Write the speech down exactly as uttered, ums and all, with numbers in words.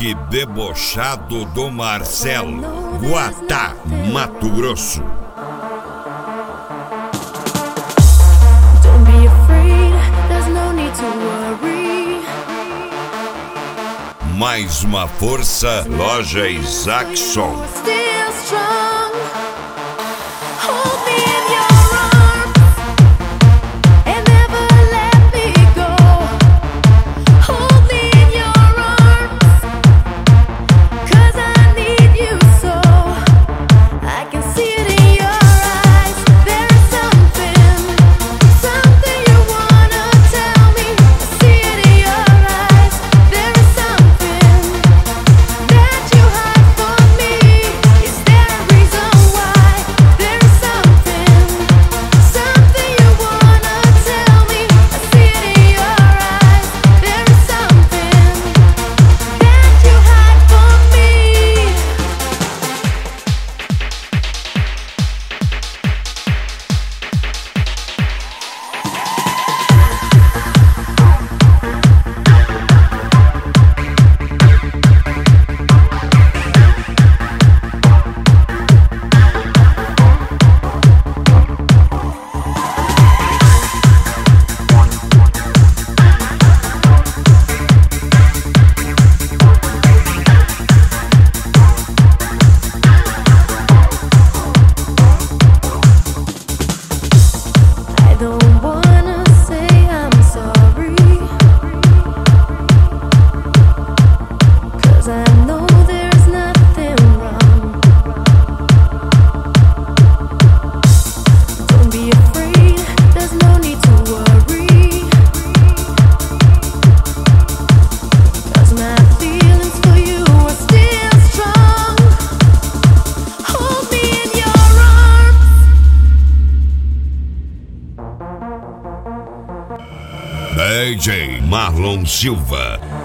Funk debochado do Marcelo, Guatá, Mato Grosso. Don't be afraid, there's no need to worry. Mais uma força, Loja Isaacson. Still strong. Hold me in your arms and never let me go. Hold me in your arms, 'cause I need you so. I can see it in your eyes. There's something, something you wanna tell me. I see it in your eyes. There is something that you hide from me. Is there a reason why? There is something, something you wanna tell me. I see it in your eyes. There is something that you hide from me. I don't wanna say I'm sorry, 'cause I know there's nothing wrong. Don't be afraid, there's no need to worry, 'cause my feelings for you are still strong. Hold me in your arms. D J Marlon Silva.